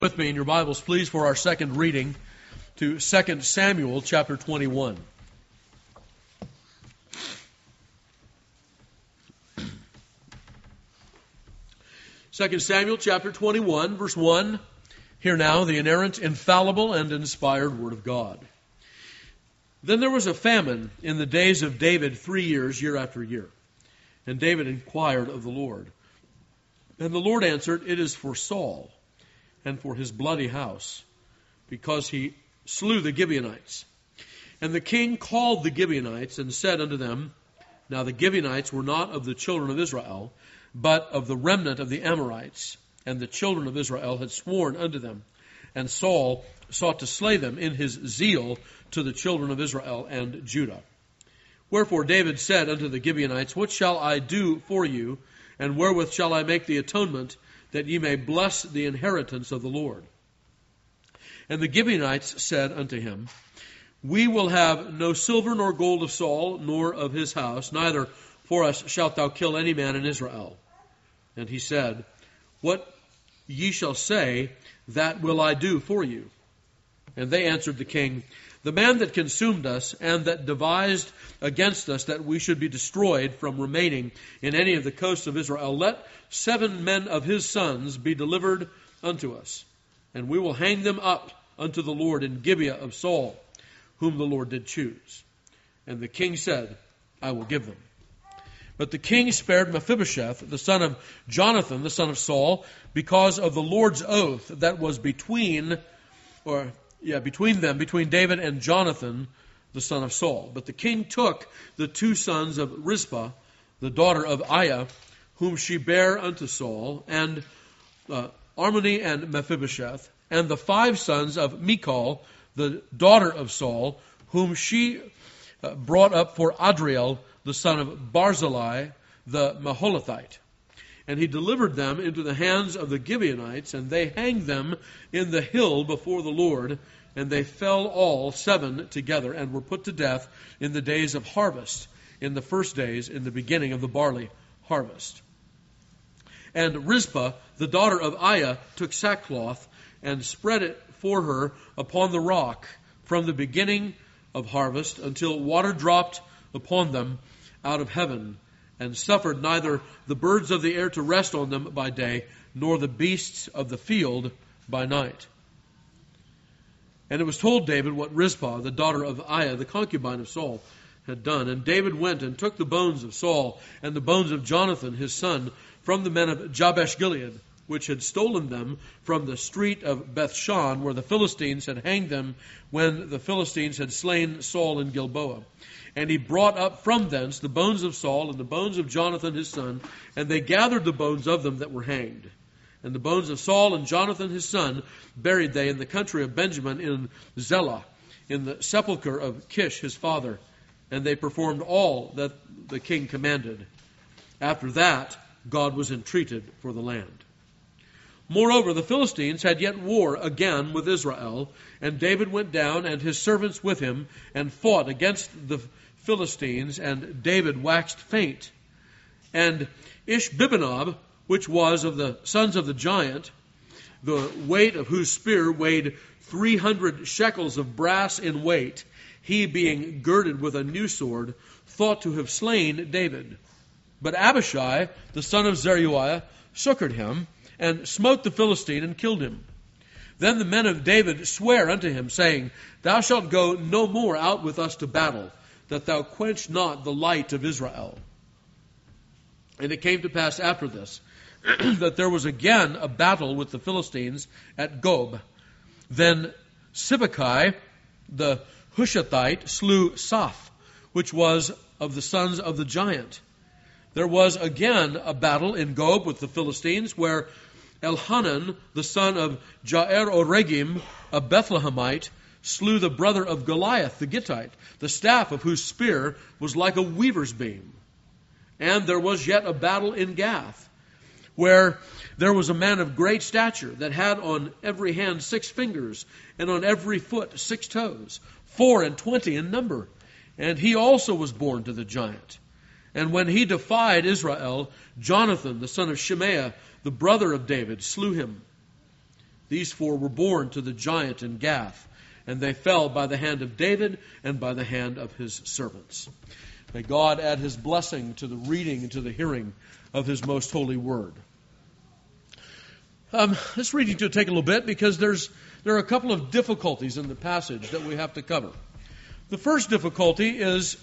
With me in your Bibles, please, for our second reading to 2 Samuel chapter 21. Second Samuel chapter 21, verse 1. Hear now the inerrant, infallible, and inspired Word of God. Then there was a famine in the days of David 3 years, year after year. And David inquired of the Lord. And the Lord answered, It is for Saul and for his bloody house, because he slew the Gibeonites. And the king called the Gibeonites and said unto them, Now the Gibeonites were not of the children of Israel, but of the remnant of the Amorites. And the children of Israel had sworn unto them. And Saul sought to slay them in his zeal to the children of Israel and Judah. Wherefore David said unto the Gibeonites, What shall I do for you, and wherewith shall I make the atonement, that ye may bless the inheritance of the Lord? And the Gibeonites said unto him, We will have no silver nor gold of Saul, nor of his house, neither for us shalt thou kill any man in Israel. And he said, What ye shall say, that will I do for you. And they answered the king, The man that consumed us, and that devised against us that we should be destroyed from remaining in any of the coasts of Israel, let 7 men of his sons be delivered unto us, and we will hang them up unto the Lord in Gibeah of Saul, whom the Lord did choose. And the king said, I will give them. But the king spared Mephibosheth, the son of Jonathan, the son of Saul, because of the Lord's oath that was between David and Jonathan, the son of Saul. But the king took the 2 sons of Rizpah, the daughter of Aiah, whom she bare unto Saul, and Armoni and Mephibosheth, and the 5 sons of Michal, the daughter of Saul, whom she brought up for Adriel, the son of Barzillai, the Maholathite. And he delivered them into the hands of the Gibeonites, and they hanged them in the hill before the Lord. And they fell all 7 together, and were put to death in the days of harvest, in the first days, in the beginning of the barley harvest. And Rizpah, the daughter of Aiah, took sackcloth, and spread it for her upon the rock, from the beginning of harvest, until water dropped upon them out of heaven, and suffered neither the birds of the air to rest on them by day, nor the beasts of the field by night. And it was told David what Rizpah, the daughter of Aiah, the concubine of Saul, had done. And David went and took the bones of Saul and the bones of Jonathan his son from the men of Jabesh Gilead, which had stolen them from the street of Bethshan, where the Philistines had hanged them when the Philistines had slain Saul in Gilboa. And he brought up from thence the bones of Saul and the bones of Jonathan his son, and they gathered the bones of them that were hanged. And the bones of Saul and Jonathan his son buried they in the country of Benjamin in Zelah, in the sepulchre of Kish his father. And they performed all that the king commanded. After that, God was entreated for the land. Moreover, the Philistines had yet war again with Israel, and David went down, and his servants with him, and fought against the Philistines, and David waxed faint. And Ishbibenob, which was of the sons of the giant, the weight of whose spear weighed 300 shekels of brass in weight, he being girded with a new sword, thought to have slain David. But Abishai, the son of Zeruiah, succored him, and smote the Philistine, and killed him. Then the men of David sware unto him, saying, Thou shalt go no more out with us to battle, that thou quench not the light of Israel. And it came to pass after this, that there was again a battle with the Philistines at Gob. Then Sibbecai, the Hushathite, slew Saph, which was of the sons of the giant. There was again a battle in Gob with the Philistines, where Elhanan, the son of Jair-Oregim, a Bethlehemite, slew the brother of Goliath the Gittite, the staff of whose spear was like a weaver's beam. And there was yet a battle in Gath, where there was a man of great stature that had on every hand 6 fingers, and on every foot 6 toes, 24 in number. And he also was born to the giant. And when he defied Israel, Jonathan, the son of Shimea, the brother of David, slew him. These 4 were born to the giant in Gath, and they fell by the hand of David and by the hand of his servants. May God add his blessing to the reading and to the hearing of his most holy word. This reading will take a little bit because there are a couple of difficulties in the passage that we have to cover. The first difficulty is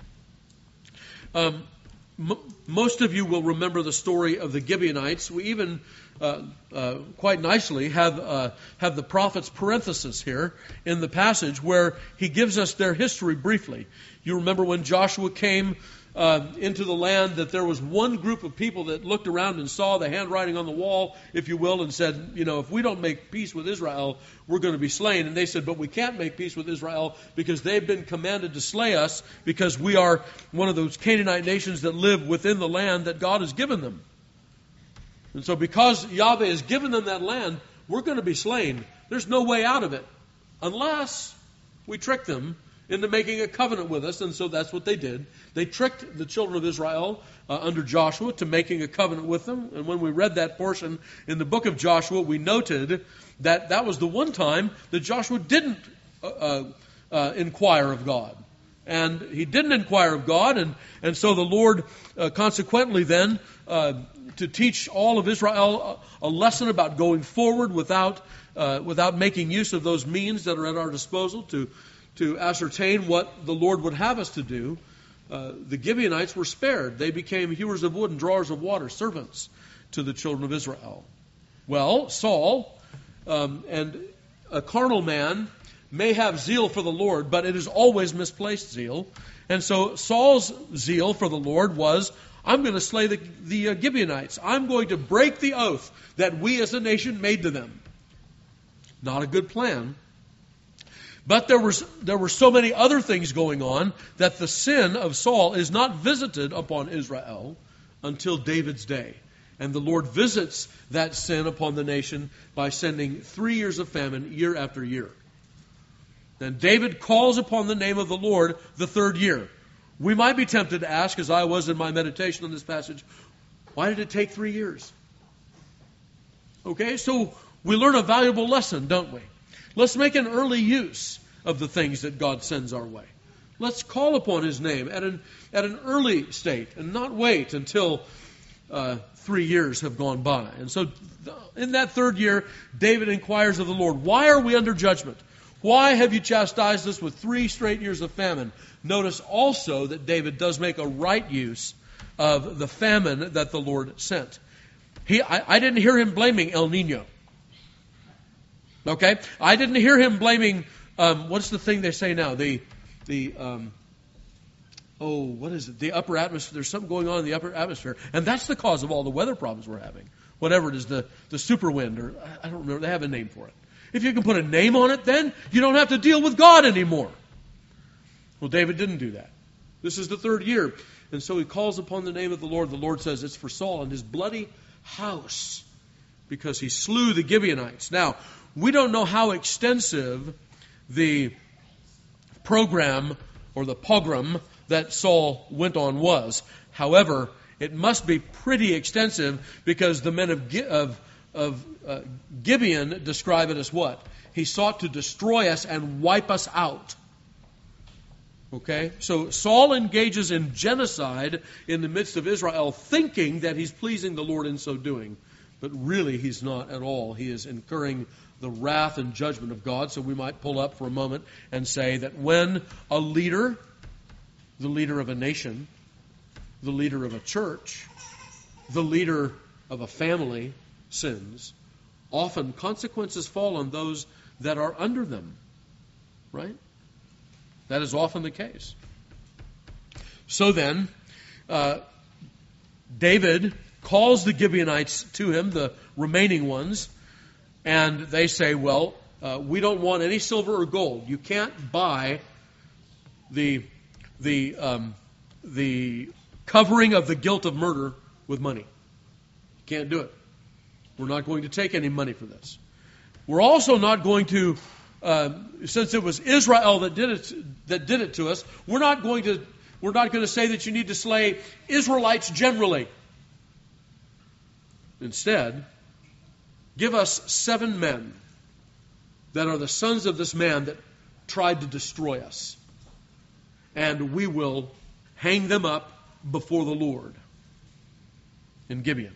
most of you will remember the story of the Gibeonites. We even quite nicely have the prophet's parenthesis here in the passage where he gives us their history briefly. You remember when Joshua came into the land that there was one group of people that looked around and saw the handwriting on the wall, if you will, and said, if we don't make peace with Israel, we're going to be slain. And they said, but we can't make peace with Israel because they've been commanded to slay us because we are one of those Canaanite nations that live within the land that God has given them. And so because Yahweh has given them that land, we're going to be slain. There's no way out of it unless we trick them into making a covenant with us. And so that's what they did. They tricked the children of Israel under Joshua to making a covenant with them. And when we read that portion in the book of Joshua, we noted that that was the one time that Joshua didn't inquire of God. And he didn't inquire of God, and so the Lord consequently then, to teach all of Israel a lesson about going forward without making use of those means that are at our disposal to ascertain what the Lord would have us to do, the Gibeonites were spared. They became hewers of wood and drawers of water, servants to the children of Israel. Well, Saul, and a carnal man, may have zeal for the Lord, but it is always misplaced zeal. And so Saul's zeal for the Lord was, I'm going to slay the Gibeonites. I'm going to break the oath that we as a nation made to them. Not a good plan. But there were so many other things going on that the sin of Saul is not visited upon Israel until David's day. And the Lord visits that sin upon the nation by sending 3 years of famine year after year. Then David calls upon the name of the Lord the 3rd year. We might be tempted to ask, as I was in my meditation on this passage, why did it take 3 years? Okay, so we learn a valuable lesson, don't we? Let's make an early use of the things that God sends our way. Let's call upon His name at an early state and not wait until 3 years have gone by. And so in that 3rd year, David inquires of the Lord, why are we under judgment? Why have you chastised us with 3 straight years of famine? Notice also that David does make a right use of the famine that the Lord sent. I didn't hear him blaming El Nino. Okay? I didn't hear him blaming, what's the thing they say now? What is it? The upper atmosphere. There's something going on in the upper atmosphere. And that's the cause of all the weather problems we're having. Whatever it is, the super wind, or I don't remember, they have a name for it. If you can put a name on it, then you don't have to deal with God anymore. Well, David didn't do that. This is the 3rd year. And so he calls upon the name of the Lord. The Lord says it's for Saul and his bloody house because he slew the Gibeonites. Now, we don't know how extensive the program or the pogrom that Saul went on was. However, it must be pretty extensive because the men of Gibeon describe it as what? He sought to destroy us and wipe us out. Okay? So Saul engages in genocide in the midst of Israel, thinking that he's pleasing the Lord in so doing. But really he's not at all. He is incurring the wrath and judgment of God. So we might pull up for a moment and say that when a leader, the leader of a nation, the leader of a church, the leader of a family sins, often consequences fall on those that are under them. Right? That is often the case. So then, David calls the Gibeonites to him, the remaining ones, and they say, well, we don't want any silver or gold. You can't buy the covering of the guilt of murder with money. You can't do it. We're not going to take any money for this. We're also not going to, since it was Israel that did it to us, we're not going to say that you need to slay Israelites generally. Instead, give us 7 men that are the sons of this man that tried to destroy us, and we will hang them up before the Lord in Gibeon.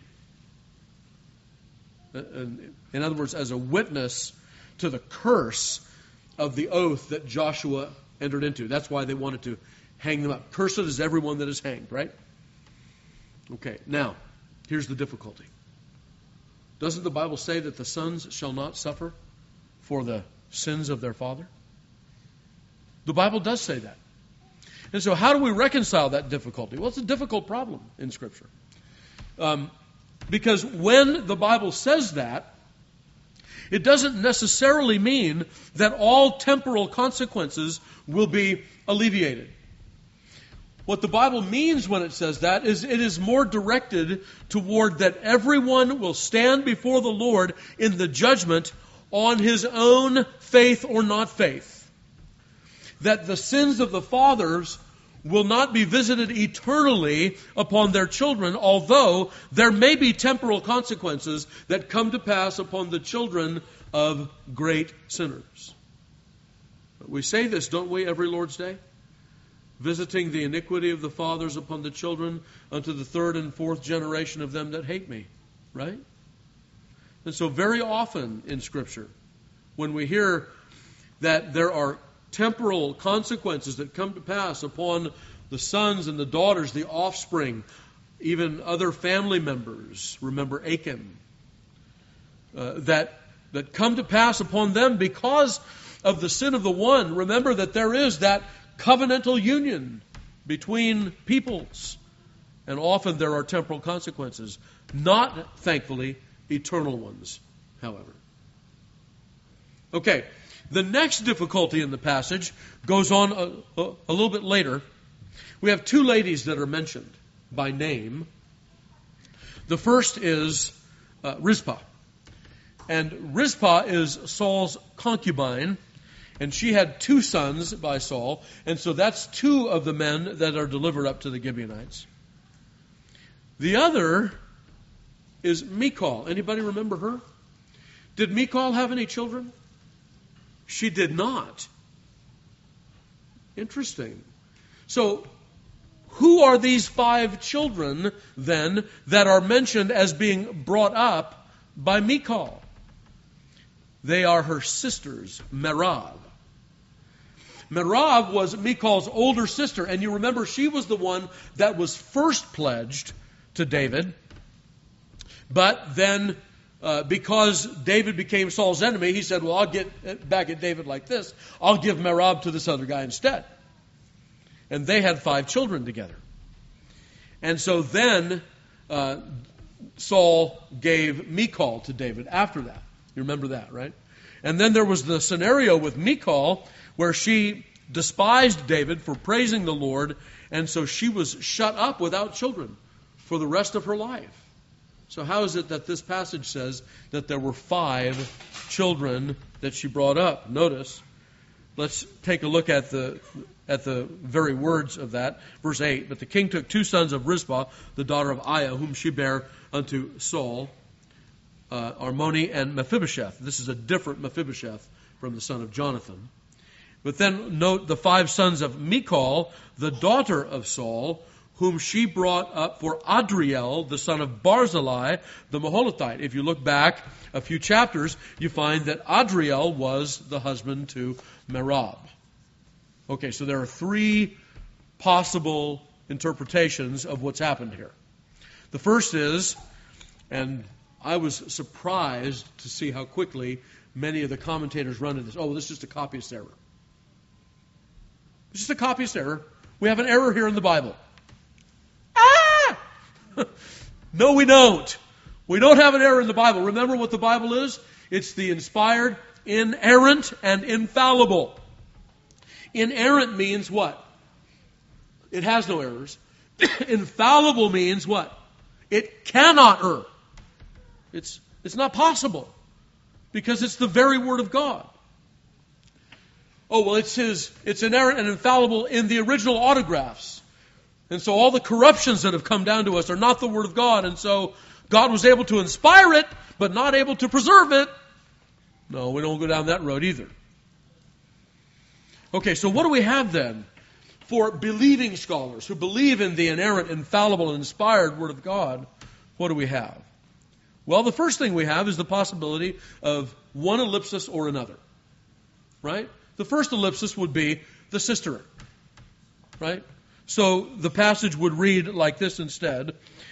In other words, as a witness to the curse of the oath that Joshua entered into. That's why they wanted to hang them up. Cursed is everyone that is hanged, right? Okay, now, here's the difficulty. Doesn't the Bible say that the sons shall not suffer for the sins of their father? The Bible does say that. And so how do we reconcile that difficulty? Well, it's a difficult problem in Scripture. Because when the Bible says that, it doesn't necessarily mean that all temporal consequences will be alleviated. What the Bible means when it says that is it is more directed toward that everyone will stand before the Lord in the judgment on his own faith or not faith. That the sins of the fathers will not be visited eternally upon their children, although there may be temporal consequences that come to pass upon the children of great sinners. We say this, don't we, every Lord's Day? Visiting the iniquity of the fathers upon the children unto the 3rd and 4th generation of them that hate me. Right? And so very often in Scripture, when we hear that there are temporal consequences that come to pass upon the sons and the daughters, the offspring, even other family members, remember Achan, that come to pass upon them because of the sin of the one. Remember that there is that covenantal union between peoples. And often there are temporal consequences. Not, thankfully, eternal ones, however. Okay, the next difficulty in the passage goes on a little bit later. We have 2 ladies that are mentioned by name. The first is Rizpah. And Rizpah is Saul's concubine. And she had 2 sons by Saul. And so that's 2 of the men that are delivered up to the Gibeonites. The other is Michal. Anybody remember her? Did Michal have any children? She did not. Interesting. So, who are these 5 children, then, that are mentioned as being brought up by Michal? They are her sisters, Merab. Merab was Michal's older sister, and you remember she was the one that was first pledged to David. But then, because David became Saul's enemy, he said, well, I'll get back at David like this. I'll give Merab to this other guy instead. And they had 5 children together. And so then Saul gave Michal to David after that. You remember that, right? And then there was the scenario with Michal where she despised David for praising the Lord, and so she was shut up without children for the rest of her life. So how is it that this passage says that there were 5 children that she brought up? Notice, let's take a look at the very words of that. Verse 8, but the king took 2 sons of Rizpah, the daughter of Aiah, whom she bare unto Saul, Armoni and Mephibosheth. This is a different Mephibosheth from the son of Jonathan. But then note the 5 sons of Michal, the daughter of Saul, whom she brought up for Adriel, the son of Barzillai, the Maholathite. If you look back a few chapters, you find that Adriel was the husband to Merab. Okay, so there are 3 possible interpretations of what's happened here. The first is, and I was surprised to see how quickly many of the commentators run into this. Oh, this is just a copyist error. It's just a copyist error. We have an error here in the Bible. No, we don't. We don't have an error in the Bible. Remember what the Bible is? It's the inspired, inerrant, and infallible. Inerrant means what? It has no errors. Infallible means what? It cannot err. It's not possible. Because it's the very Word of God. Oh, well, it's inerrant and infallible in the original autographs. And so all the corruptions that have come down to us are not the Word of God. And so God was able to inspire it, but not able to preserve it. No, we don't go down that road either. Okay, so what do we have then for believing scholars who believe in the inerrant, infallible, and inspired Word of God? What do we have? Well, the first thing we have is the possibility of one ellipsis or another. Right? The first ellipsis would be the sister. Right? So the passage would read like this instead.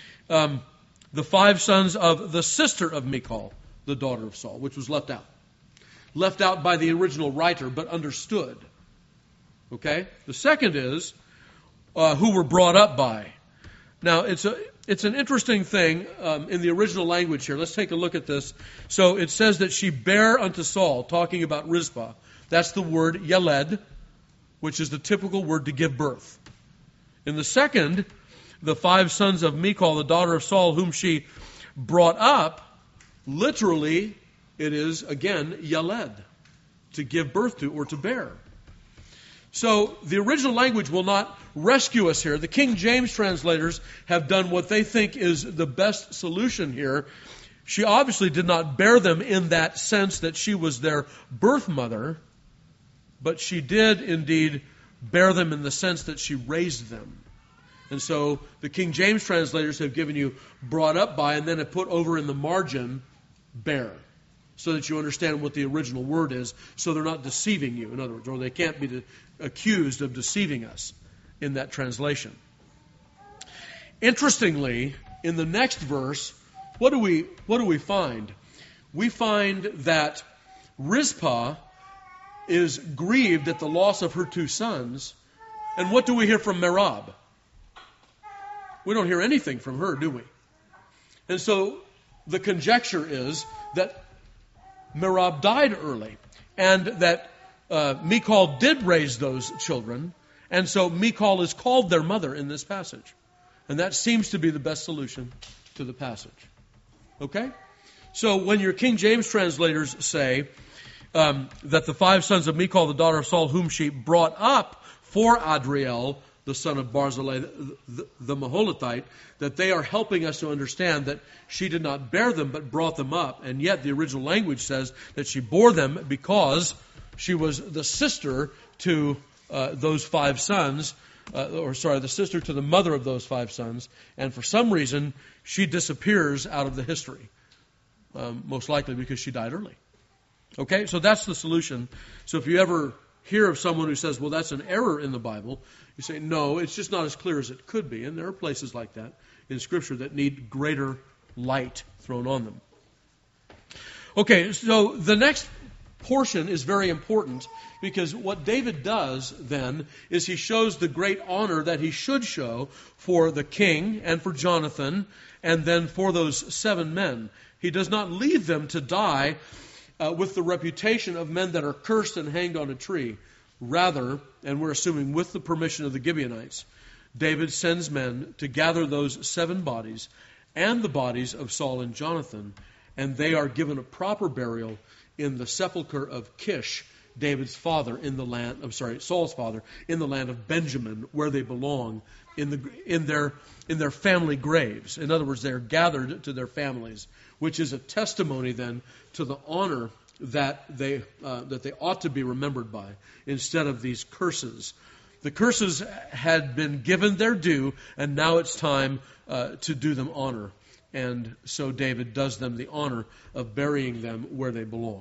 The 5 sons of the sister of Michal, the daughter of Saul, which was left out. Left out by the original writer, but understood. Okay? The second is who were brought up by. Now, it's an interesting thing in the original language here. Let's take a look at this. So it says that she bare unto Saul, talking about Rizpah. That's the word yeled, which is the typical word to give birth. In the second, the 5 sons of Michal, the daughter of Saul, whom she brought up, literally, it is, again, yeled, to give birth to or to bear. So the original language will not rescue us here. The King James translators have done what they think is the best solution here. She obviously did not bear them in that sense that she was their birth mother, but she did indeed bear them in the sense that she raised them. And so the King James translators have given you brought up by and then have put over in the margin bear, so that you understand what the original word is, so they're not deceiving you, in other words, or they can't be accused of deceiving us in that translation. Interestingly, in the next verse, what do we find? We find that Rizpah is grieved at the loss of her 2 sons. And what do we hear from Merab? We don't hear anything from her, do we? And so the conjecture is that Merab died early, and that Michal did raise those children, and so Michal is called their mother in this passage. And that seems to be the best solution to the passage. Okay? So when your King James translators say that the 5 sons of Michal, the daughter of Saul, whom she brought up for Adriel, the son of Barzillai, the Maholathite, that they are helping us to understand that she did not bear them, but brought them up. And yet the original language says that she bore them because she was the sister to those 5 sons, the sister to the mother of those 5 sons. And for some reason, she disappears out of the history, most likely because she died early. Okay, so that's the solution. So if you ever hear of someone who says, well, that's an error in the Bible, you say, no, it's just not as clear as it could be. And there are places like that in Scripture that need greater light thrown on them. Okay, so the next portion is very important, because what David does then is he shows the great honor that he should show for the king and for Jonathan and then for those 7 men. He does not leave them to die with the reputation of men that are cursed and hanged on a tree. Rather, and we're assuming with the permission of the Gibeonites, David sends men to gather those 7 bodies and the bodies of Saul and Jonathan, and they are given a proper burial in the sepulcher of Kish, David's father in the land, Saul's father, in the land of Benjamin, where they belong in their family graves. In other words, they are gathered to their families, which is a testimony then to the honor that they ought to be remembered by, instead of these curses. The curses had been given their due, and now it's time to do them honor. And so David does them the honor of burying them where they belong.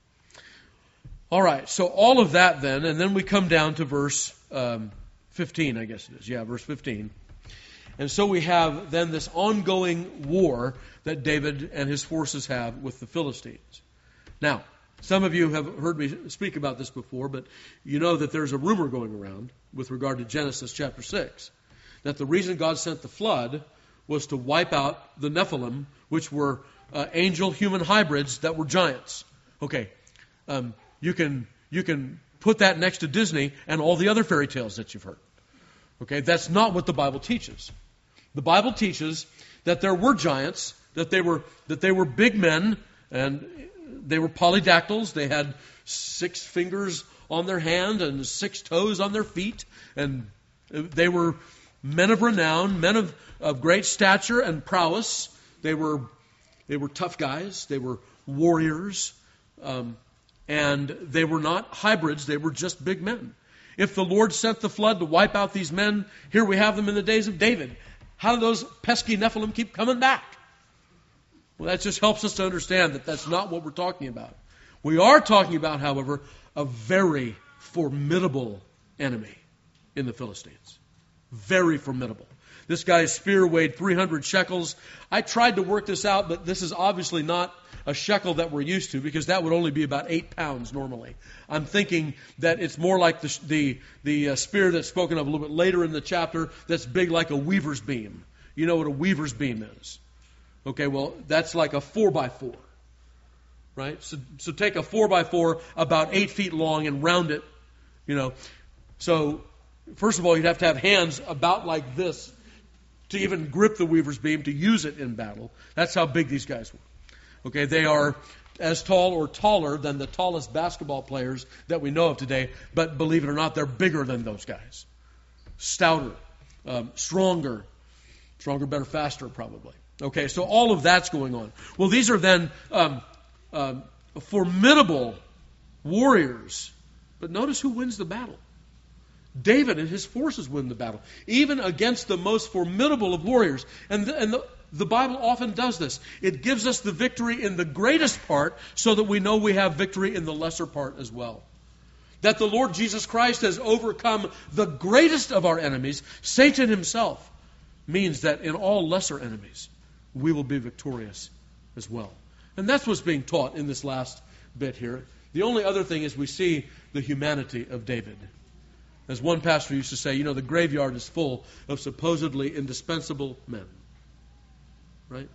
All right, so all of that then, and then we come down to verse 15, I guess it is. Yeah, verse 15. And so we have then this ongoing war that David and his forces have with the Philistines. Now, some of you have heard me speak about this before, but you know that there's a rumor going around with regard to Genesis chapter 6, that the reason God sent the flood was to wipe out the Nephilim, which were angel-human hybrids that were giants. Okay, you can put that next to Disney and all the other fairy tales that you've heard. Okay, that's not what the Bible teaches. The Bible teaches that there were giants, that they were big men, and they were polydactyls. They had 6 fingers on their hand and 6 toes on their feet, and they were men of renown, men of great stature and prowess. They were They were tough guys. They were warriors. And they were not hybrids. They were just big men. If the Lord sent the flood to wipe out these men, here we have them in the days of David. How do those pesky Nephilim keep coming back? Well, that just helps us to understand that that's not what we're talking about. We are talking about, however, a very formidable enemy in the Philistines. Very formidable. This guy's spear weighed 300 shekels. I tried to work this out, but this is obviously not a shekel that we're used to, because that would only be about 8 pounds normally. I'm thinking that it's more like the spear that's spoken of a little bit later in the chapter, that's big like a weaver's beam. You know what a weaver's beam is. Okay, well, that's like a 4x4. Right? So take a 4x4 about 8 feet long and round it, So, first of all, you'd have to have hands about like this to even grip the weaver's beam, to use it in battle. That's how big these guys were. Okay, they are as tall or taller than the tallest basketball players that we know of today, but believe it or not, they're bigger than those guys. Stouter, stronger, better, faster, probably. Okay, so all of that's going on. Well, these are then formidable warriors. But notice who wins the battle. David and his forces win the battle, even against the most formidable of warriors. And the Bible often does this. It gives us the victory in the greatest part so that we know we have victory in the lesser part as well. That the Lord Jesus Christ has overcome the greatest of our enemies, Satan himself, means that in all lesser enemies, we will be victorious as well. And that's what's being taught in this last bit here. The only other thing is we see the humanity of David. As one pastor used to say, the graveyard is full of supposedly indispensable men. Right?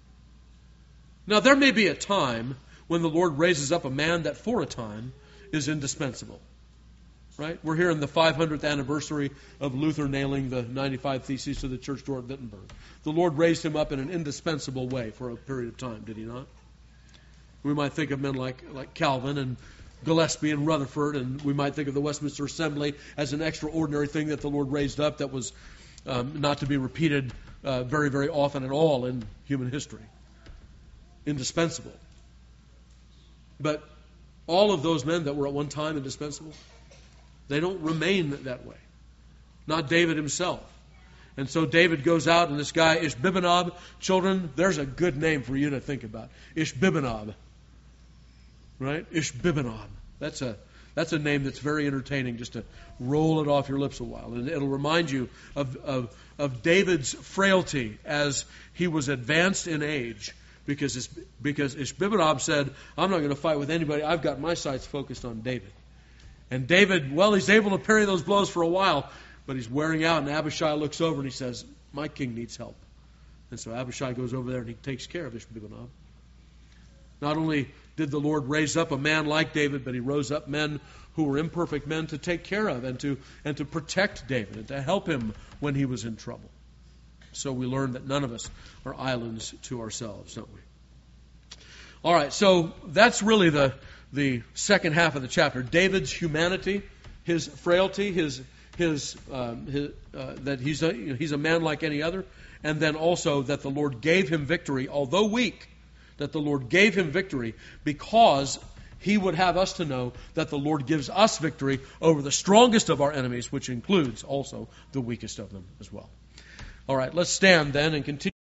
Now, there may be a time when the Lord raises up a man that for a time is indispensable. Right? We're here in the 500th anniversary of Luther nailing the 95 Theses to the church door at Wittenberg. The Lord raised him up in an indispensable way for a period of time, did he not? We might think of men like Calvin and Gillespie and Rutherford, and we might think of the Westminster Assembly as an extraordinary thing that the Lord raised up that was not to be repeated very, very often at all in human history. Indispensable. But all of those men that were at one time indispensable, they don't remain that way. Not David himself. And so David goes out, and this guy, Ishbi-benob, children, there's a good name for you to think about. Ishbi-benob. Right? Ishbi-benob. That's a name that's very entertaining, just to roll it off your lips a while. And it'll remind you of David's frailty as he was advanced in age. Because Ishbi-benob said, I'm not going to fight with anybody. I've got my sights focused on David. And David, well, he's able to parry those blows for a while, but he's wearing out, and Abishai looks over and he says, my king needs help. And so Abishai goes over there and he takes care of Ishbi-benob. Not only did the Lord raise up a man like David, but he rose up men who were imperfect men to take care of and to protect David and to help him when he was in trouble. So we learn that none of us are islands to ourselves, don't we? All right, so that's really the second half of the chapter. David's humanity, his frailty, that he's a man like any other, and then also that the Lord gave him victory, although weak, that the Lord gave him victory because he would have us to know that the Lord gives us victory over the strongest of our enemies, which includes also the weakest of them as well. All right, let's stand then and continue.